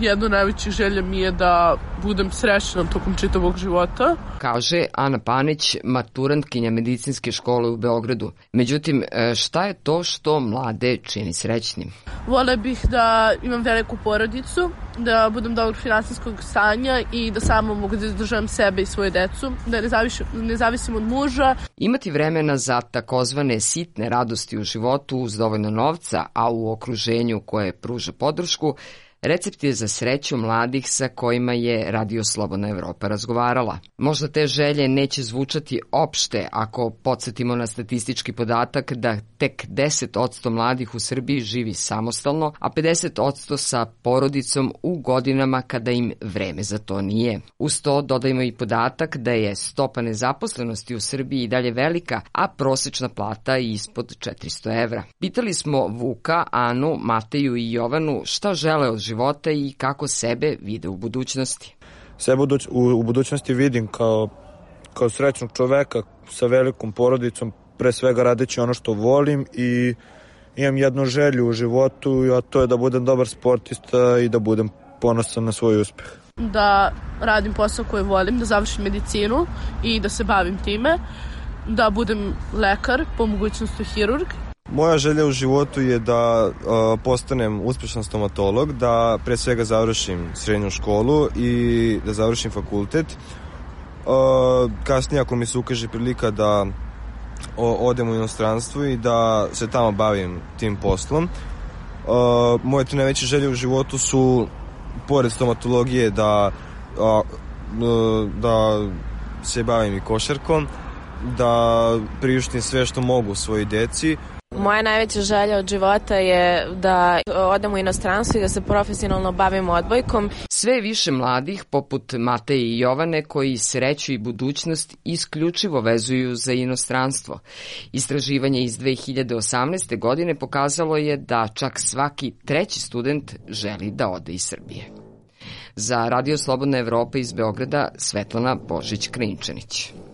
jedna od najvećih želja mi je da budem srećna tokom čitavog života. Kaže Ana Panić, maturantkinja medicinske škole u Beogradu. Međutim, šta je to što mlade čini srećnim? Volela bih da imam veliku porodicu, da budem dobrog finansijskog stanja i da samo mogu da izdržavam sebe i svoju decu, da ne zavisim od muža. Imati vremena za takozvane sitne radosti u životu uz dovoljno novca, a u okruženju koje pruža podršku, recept je za sreću mladih sa kojima je Radio Slobodna Evropa razgovarala. Možda te želje neće zvučati opšte ako podsjetimo na statistički podatak da tek 10% mladih u Srbiji živi samostalno, a 50% sa porodicom u godinama kada im vreme za to nije. Uz to dodajmo i podatak da je stopa nezaposlenosti u Srbiji i dalje velika, a prosečna plata ispod 400 evra. Pitali smo Vuka, Anu, Mateju i Jovanu šta žele od života i kako sebe vide u budućnosti. Sebe u budućnosti vidim kao srećnog čoveka sa velikom porodicom, pre svega radeći ono što volim i imam jednu želju u životu, a to je da budem dobar sportista i da budem ponosan na svoj uspeh. Da radim posao koji volim, da završim medicinu i da se bavim time, da budem lekar, po mogućnosti hirurg. Moja želja u životu je da postanem uspešan stomatolog, da pre svega završim srednju školu i da završim fakultet. Kasnije, ako mi se ukaže prilika da odem u inostranstvo i da se tamo bavim tim poslom. Moje tri najveće želje u životu su, pored stomatologije, da se bavim i košarkom, da priuštim sve što mogu svojoj deci. Moja najveća želja od života je da odem u inostranstvo i da se profesionalno bavim odbojkom. Sve više mladih, poput Mateje i Jovane, koji sreću i budućnost isključivo vezuju za inostranstvo. Istraživanje iz 2018. godine pokazalo je da čak svaki treći student želi da ode iz Srbije. Za Radio Slobodna Evropa iz Beograda, Svetlana Božić-Krinčanić.